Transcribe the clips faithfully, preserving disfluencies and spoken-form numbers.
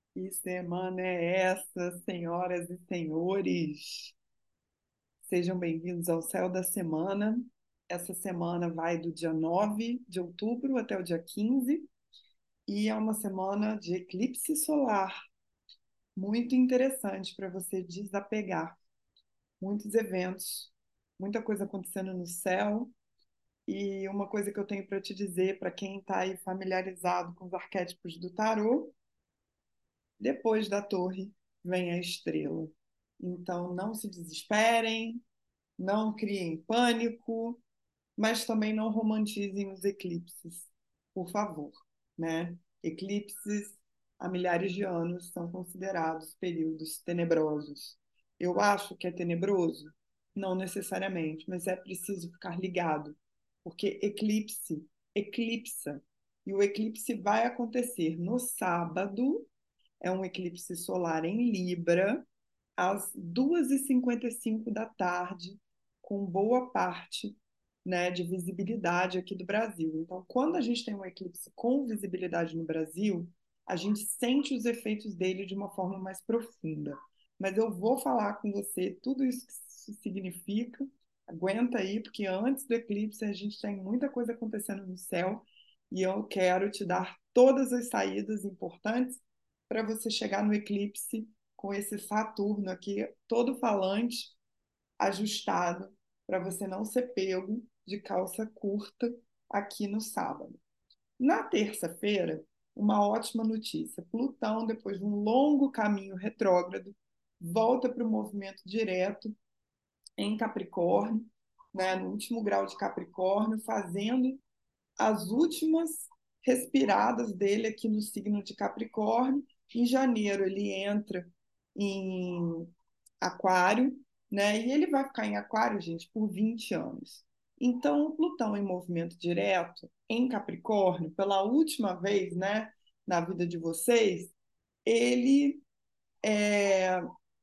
Que semana é essa, senhoras e senhores? Sejam bem-vindos ao Céu da Semana. Essa semana vai do dia nove de outubro até o dia quinze e é uma semana de eclipse solar. Muito interessante para você desapegar. Muitos eventos, muita coisa acontecendo no céu. E uma coisa que eu tenho para te dizer, para quem está aí familiarizado com os arquétipos do tarô, depois da torre vem a estrela. Então, não se desesperem, não criem pânico, mas também não romantizem os eclipses, por favor, né? Eclipses há milhares de anos são considerados períodos tenebrosos. Eu acho que é tenebroso? Não necessariamente, mas é preciso ficar ligado, porque eclipse eclipsa, e o eclipse vai acontecer no sábado. É um eclipse solar em Libra, às duas e cinquenta e cinco da tarde, com boa parte, né, de visibilidade aqui do Brasil. Então, quando a gente tem um eclipse com visibilidade no Brasil, a gente sente os efeitos dele de uma forma mais profunda. Mas eu vou falar com você tudo isso que isso significa. Aguenta aí, porque antes do eclipse a gente tem muita coisa acontecendo no céu e eu quero te dar todas as saídas importantes para você chegar no eclipse com esse Saturno aqui todo falante, ajustado, para você não ser pego de calça curta aqui no sábado. Na terça-feira, uma ótima notícia. Plutão, depois de um longo caminho retrógrado, volta para o movimento direto em Capricórnio, né, no último grau de Capricórnio, fazendo as últimas respiradas dele aqui no signo de Capricórnio. Em janeiro ele entra em Aquário, né? E ele vai ficar em Aquário, gente, por vinte anos. Então, o Plutão em movimento direto em Capricórnio, pela última vez, né, na vida de vocês, ele é,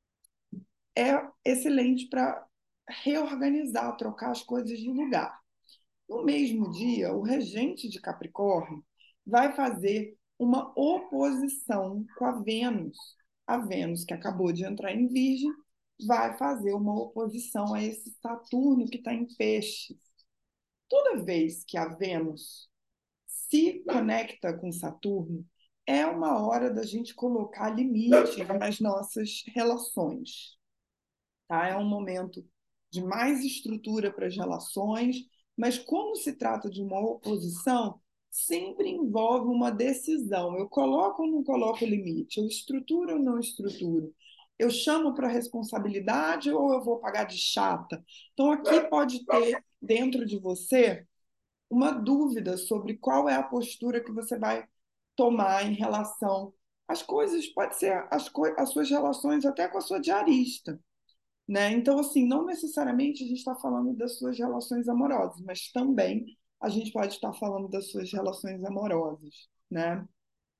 é excelente para reorganizar, trocar as coisas de lugar. No mesmo dia, o regente de Capricórnio vai fazer uma oposição com a Vênus. A Vênus, que acabou de entrar em Virgem, vai fazer uma oposição a esse Saturno que está em Peixes. Toda vez que a Vênus se conecta com Saturno, é uma hora da gente colocar limite nas nossas relações, tá? É um momento de mais estrutura para as relações, mas como se trata de uma oposição, sempre envolve uma decisão. Eu coloco ou não coloco limite? Eu estruturo ou não estruturo? Eu chamo para responsabilidade ou eu vou pagar de chata? Então, aqui pode ter dentro de você uma dúvida sobre qual é a postura que você vai tomar em relação às coisas, pode ser as, co as suas relações até com a sua diarista, né? Então, assim, não necessariamente a gente está falando das suas relações amorosas, mas também a gente pode estar falando das suas relações amorosas, né?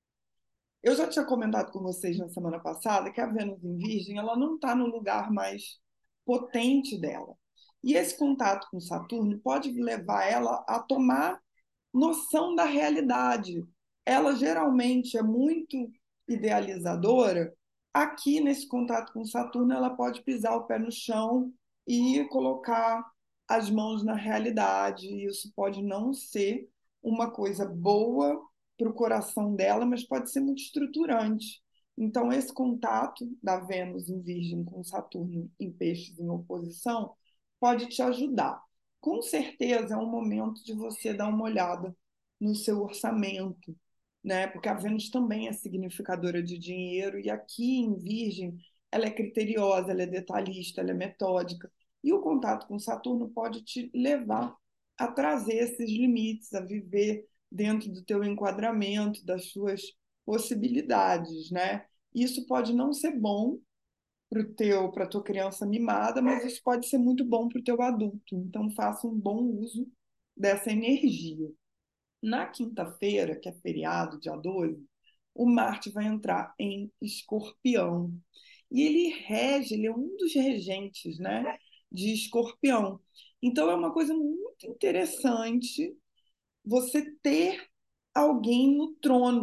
Eu já tinha comentado com vocês na semana passada que a Vênus em Virgem, ela não está no lugar mais potente dela. E esse contato com Saturno pode levar ela a tomar noção da realidade. Ela geralmente é muito idealizadora. Aqui, nesse contato com Saturno, ela pode pisar o pé no chão e colocar as mãos na realidade. Isso pode não ser uma coisa boa para o coração dela, mas pode ser muito estruturante. Então, esse contato da Vênus em Virgem com Saturno em Peixes em oposição pode te ajudar. Com certeza é um momento de você dar uma olhada no seu orçamento, né? Porque a Vênus também é significadora de dinheiro e aqui em Virgem ela é criteriosa, ela é detalhista, ela é metódica. E o contato com Saturno pode te levar a trazer esses limites, a viver dentro do teu enquadramento, das suas possibilidades, né? Isso pode não ser bom para o teu, para a tua criança mimada, mas isso pode ser muito bom para o teu adulto. Então, faça um bom uso dessa energia. Na quinta-feira, que é feriado, dia doze, o Marte vai entrar em Escorpião. E ele rege, ele é um dos regentes, né, de Escorpião. Então, é uma coisa muito interessante você ter alguém no trono.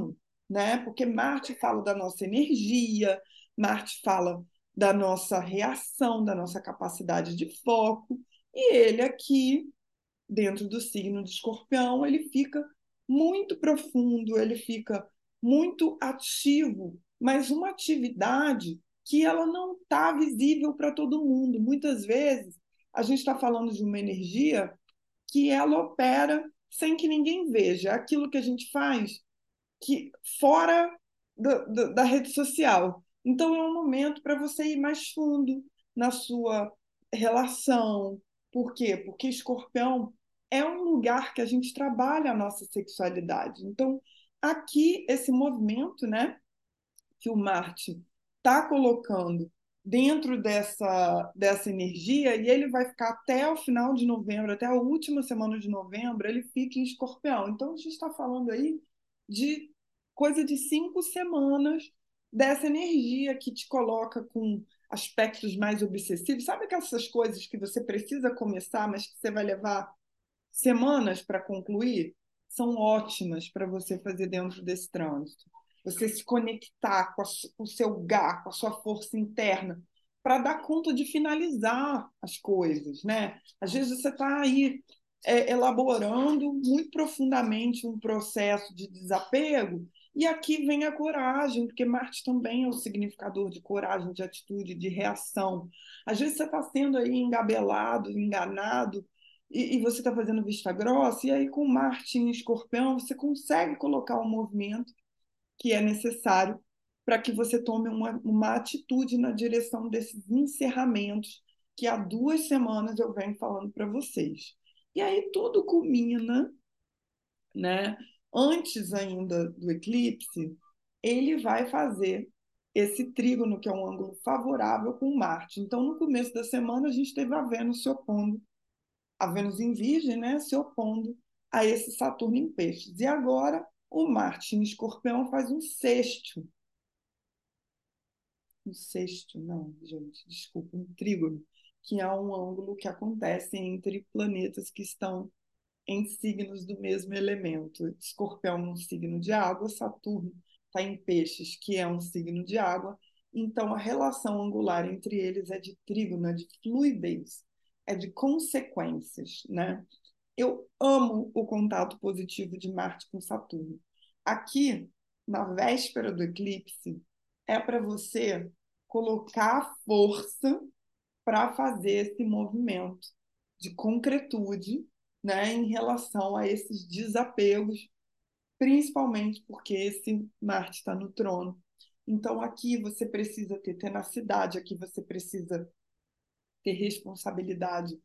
né? Porque Marte fala da nossa energia, Marte fala da nossa reação, da nossa capacidade de foco, e ele aqui, dentro do signo de Escorpião, ele fica muito profundo, ele fica muito ativo, mas uma atividade que ela não está visível para todo mundo. Muitas vezes a gente está falando de uma energia que ela opera sem que ninguém veja. Aquilo que a gente faz que fora do, do, da rede social. Então, é um momento para você ir mais fundo na sua relação. Por quê? Porque Escorpião é um lugar que a gente trabalha a nossa sexualidade. Então, aqui, esse movimento, né, que o Marte está colocando dentro dessa, dessa energia, e ele vai ficar até o final de novembro, até a última semana de novembro, ele fica em Escorpião. Então, a gente está falando aí de coisa de cinco semanas dessa energia que te coloca com aspectos mais obsessivos. Sabe aquelas coisas que você precisa começar, mas que você vai levar semanas para concluir? São ótimas para você fazer dentro desse trânsito. Você se conectar com, a, com o seu gar, com a sua força interna, para dar conta de finalizar as coisas, né? Às vezes você está aí é, elaborando muito profundamente um processo de desapego, e aqui vem a coragem, porque Marte também é o significador de coragem, de atitude, de reação. Às vezes você está sendo aí engabelado, enganado, e, e você está fazendo vista grossa, e aí com Marte em Escorpião você consegue colocar o movimento que é necessário para que você tome uma, uma atitude na direção desses encerramentos que há duas semanas eu venho falando para vocês. E aí tudo culmina, né? Antes ainda do eclipse, ele vai fazer esse trígono, que é um ângulo favorável com Marte. Então, no começo da semana, a gente teve a Vênus se opondo, a Vênus em Virgem, né, se opondo a esse Saturno em Peixes. E agora, o Marte em Escorpião faz um sexto. Um sexto, não, gente, desculpa, um trígono, que é um ângulo que acontece entre planetas que estão em signos do mesmo elemento. Escorpião é um signo de água, Saturno está em Peixes, que é um signo de água. Então, a relação angular entre eles é de trígono, é de fluidez, é de consequências, né? Eu amo o contato positivo de Marte com Saturno. Aqui, na véspera do eclipse, é para você colocar força para fazer esse movimento de concretude, né, em relação a esses desapegos, principalmente porque esse Marte está no trono. Então, aqui você precisa ter tenacidade, aqui você precisa ter responsabilidade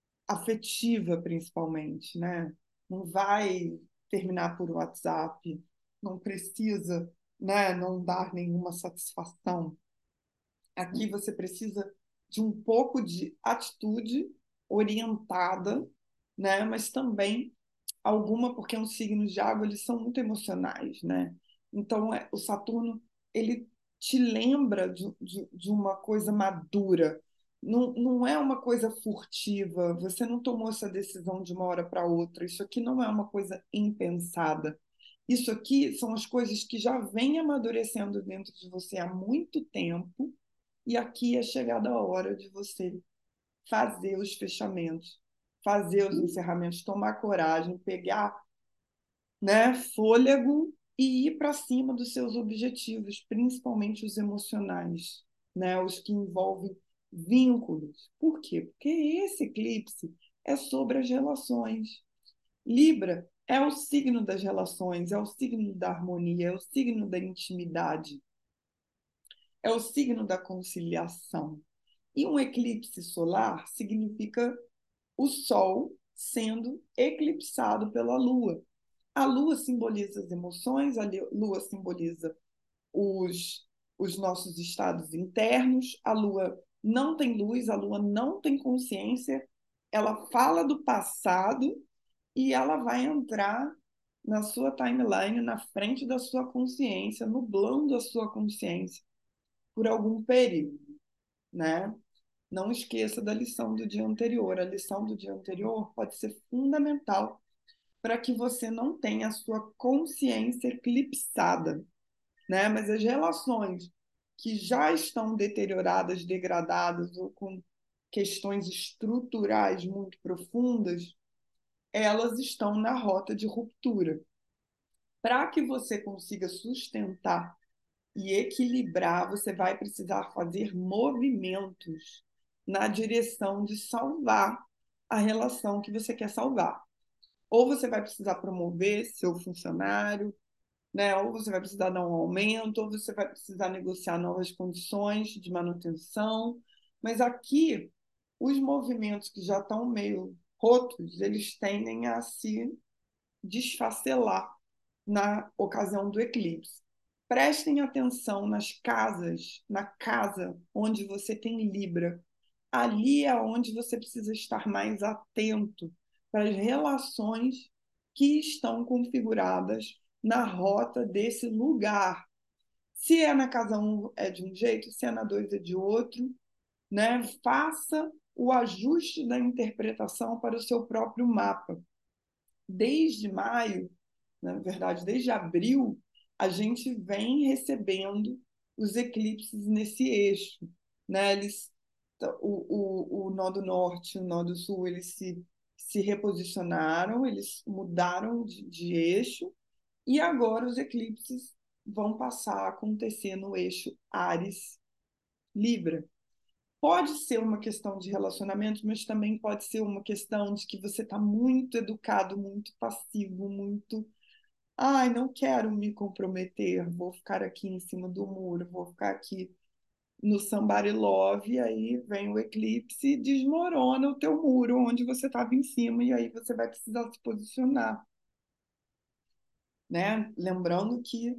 afetiva, principalmente, né? Não vai terminar por WhatsApp, não precisa, né, não dar nenhuma satisfação. Aqui você precisa de um pouco de atitude orientada, né? Mas também alguma, porque os signos de água eles são muito emocionais, né? Então, é, o Saturno ele te lembra de, de, de uma coisa madura. Não, não é uma coisa furtiva, você não tomou essa decisão de uma hora para outra. Isso aqui não é uma coisa impensada. Isso aqui são as coisas que já vêm amadurecendo dentro de você há muito tempo, e aqui é chegada a hora de você fazer os fechamentos, fazer os encerramentos, tomar coragem, pegar, né, fôlego e ir para cima dos seus objetivos, principalmente os emocionais, né, os que envolvem vínculos. Por quê? Porque esse eclipse é sobre as relações. Libra é o signo das relações, é o signo da harmonia, é o signo da intimidade, é o signo da conciliação. E um eclipse solar significa o Sol sendo eclipsado pela Lua. A Lua simboliza as emoções, a Lua simboliza os, os nossos estados internos, a Lua não tem luz, a Lua não tem consciência, ela fala do passado e ela vai entrar na sua timeline, na frente da sua consciência, nublando a sua consciência por algum período, né? Não esqueça da lição do dia anterior. A lição do dia anterior pode ser fundamental para que você não tenha a sua consciência eclipsada. né? Mas as relações que já estão deterioradas, degradadas ou com questões estruturais muito profundas, elas estão na rota de ruptura. Para que você consiga sustentar e equilibrar, você vai precisar fazer movimentos na direção de salvar a relação que você quer salvar. Ou você vai precisar promover seu funcionário, né? Ou você vai precisar dar um aumento, ou você vai precisar negociar novas condições de manutenção. Mas aqui, os movimentos que já estão meio rotos, eles tendem a se desfacelar na ocasião do eclipse. Prestem atenção nas casas, na casa onde você tem Libra. Ali é onde você precisa estar mais atento para as relações que estão configuradas na rota desse lugar. Se é na casa um é de um jeito, se é na dois é de outro, né? Faça o ajuste da interpretação para o seu próprio mapa. Desde maio, na verdade, desde abril, a gente vem recebendo os eclipses nesse eixo, né? Eles, o, o, o nó do norte e o nó do sul, eles se, se reposicionaram, eles mudaram de, de eixo, e agora os eclipses vão passar a acontecer no eixo Áries-Libra. Pode ser uma questão de relacionamento, mas também pode ser uma questão de que você está muito educado, muito passivo, muito. Ai, não quero me comprometer, vou ficar aqui em cima do muro, vou ficar aqui no somebody love, e aí vem o eclipse e desmorona o teu muro onde você estava em cima, e aí você vai precisar se posicionar, né? Lembrando que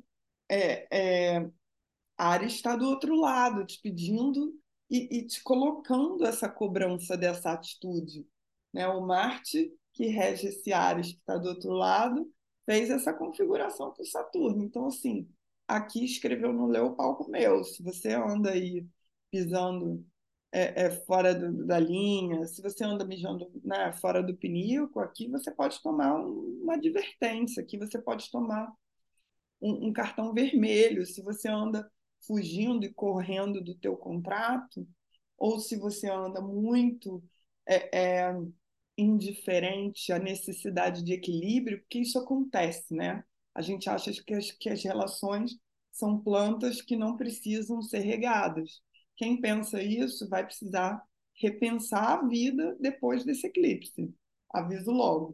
é, é, Ares está do outro lado, te pedindo e, e te colocando essa cobrança dessa atitude, né? O Marte, que rege esse Ares que está do outro lado, fez essa configuração para o Saturno. Então, assim, aqui escreveu no Leu o palco meu. Se você anda aí pisando é, é, fora do, da linha, se você anda mijando, né, fora do pinico, aqui você pode tomar um, uma advertência, aqui você pode tomar um, um cartão vermelho. Se você anda fugindo e correndo do teu contrato, ou se você anda muito é, é, indiferente à necessidade de equilíbrio, porque isso acontece, né? A gente acha que as, que as relações são plantas que não precisam ser regadas. Quem pensa isso vai precisar repensar a vida depois desse eclipse. Aviso logo.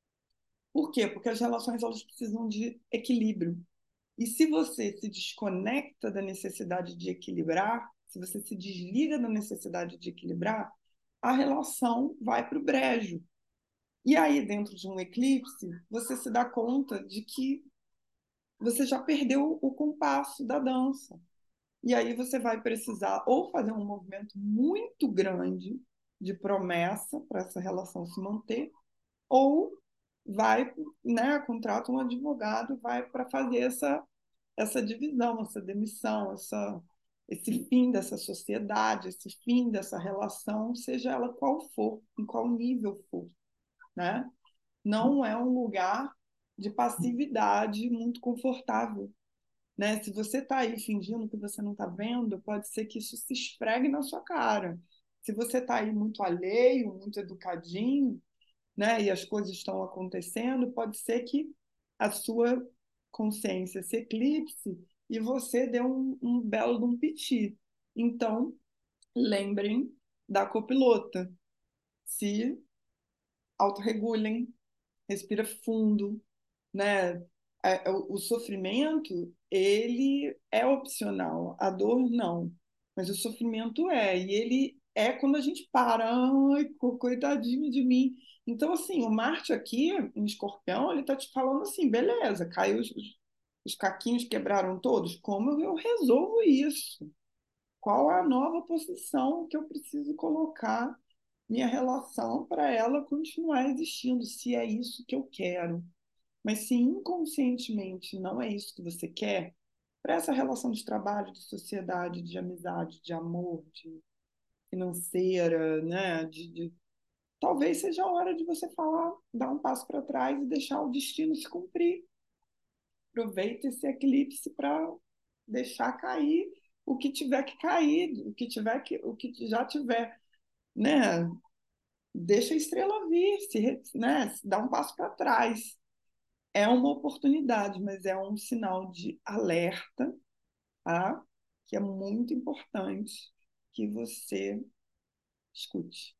Por quê? Porque as relações elas precisam de equilíbrio. E se você se desconecta da necessidade de equilibrar, se você se desliga da necessidade de equilibrar, a relação vai para o brejo. E aí, dentro de um eclipse, você se dá conta de que você já perdeu o compasso da dança. E aí você vai precisar ou fazer um movimento muito grande de promessa para essa relação se manter, ou vai, né, contrata um advogado, vai para fazer essa essa divisão, essa demissão, essa, esse fim dessa sociedade, esse fim dessa relação, seja ela qual for, em qual nível for, né? Não é um lugar de passividade muito confortável, né? Se você está aí fingindo que você não está vendo, pode ser que isso se esfregue na sua cara. Se você está aí muito alheio, muito educadinho, né, e as coisas estão acontecendo, pode ser que a sua consciência se eclipse e você dê um, um belo de um piti. Então, lembrem da copilota. Se autorregulem, respira fundo, né? É, é, O, o sofrimento, ele é opcional, a dor não. Mas o sofrimento é, e ele é quando a gente para, ai, co- coitadinho de mim. Então, assim, o Marte aqui, em Escorpião, ele tá te falando assim, beleza, caiu os, os os caquinhos quebraram todos, como eu resolvo isso? Qual é a nova posição que eu preciso colocar minha relação para ela continuar existindo, se é isso que eu quero? Mas se inconscientemente não é isso que você quer, para essa relação de trabalho, de sociedade, de amizade, de amor, de financeira, né? De, de... Talvez seja a hora de você falar, dar um passo para trás e deixar o destino se cumprir. Aproveita esse eclipse para deixar cair o que tiver que cair, o que tiver que, o que já tiver, né? Deixa a estrela vir, se, re- né? Dá um passo para trás. É uma oportunidade, mas é um sinal de alerta, tá? Que é muito importante que você escute,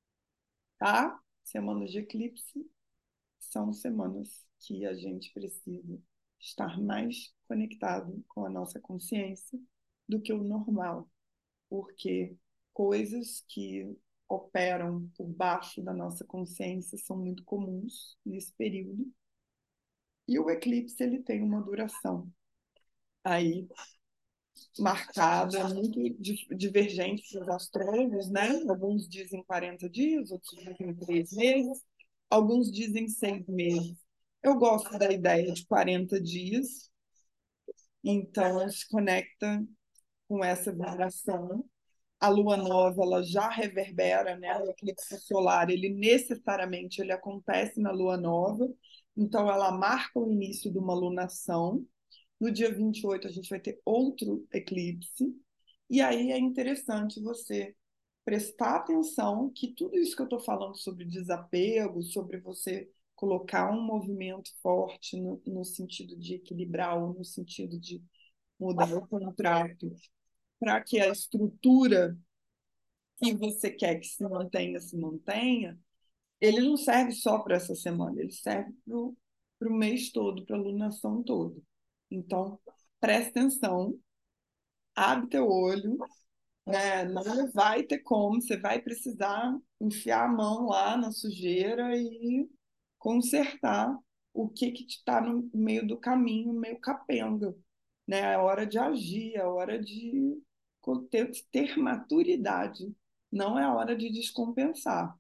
tá? Semanas de eclipse são semanas que a gente precisa estar mais conectado com a nossa consciência do que o normal, porque coisas que operam por baixo da nossa consciência são muito comuns nesse período. E o eclipse ele tem uma duração aí marcada, é muito divergente dos astrólogos, né? Alguns dizem quarenta dias, outros dizem três meses, alguns dizem seis meses. Eu gosto da ideia de quarenta dias, então se conecta com essa vibração. A lua nova ela já reverbera, né? O eclipse solar, ele necessariamente ele acontece na lua nova, então ela marca o início de uma lunação. No dia vinte e oito, a gente vai ter outro eclipse. E aí é interessante você prestar atenção que tudo isso que eu estou falando sobre desapego, sobre você colocar um movimento forte no, no sentido de equilibrar ou no sentido de mudar o contrato, para que a estrutura que você quer que se mantenha, se mantenha, ele não serve só para essa semana, ele serve para o mês todo, para a lunação toda. Então, preste atenção, abre teu olho, né? Não vai ter como, você vai precisar enfiar a mão lá na sujeira e consertar o que que está no meio do caminho, meio capenga, né? É hora de agir, é hora de ter, ter maturidade, não é hora de descompensar.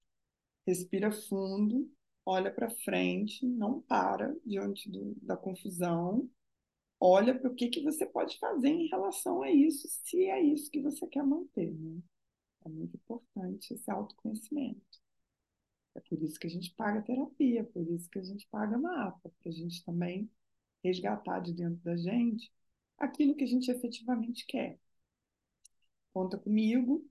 Respira fundo, olha para frente, não para diante do, da confusão. Olha para o que, que você pode fazer em relação a isso, se é isso que você quer manter, né? É muito importante esse autoconhecimento. É por isso que a gente paga terapia, por isso que a gente paga mapa, para a gente também resgatar de dentro da gente aquilo que a gente efetivamente quer. Conta comigo,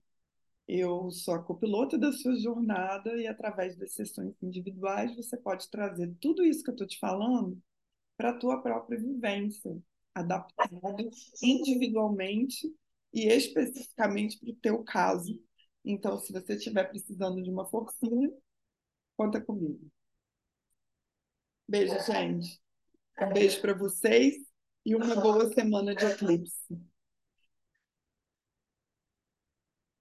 eu sou a copilota da sua jornada e através das sessões individuais você pode trazer tudo isso que eu estou te falando para a tua própria vivência, adaptado individualmente e especificamente para o teu caso. Então, se você estiver precisando de uma forcinha, conta comigo. Beijo, gente. Um beijo para vocês e uma boa semana de eclipse.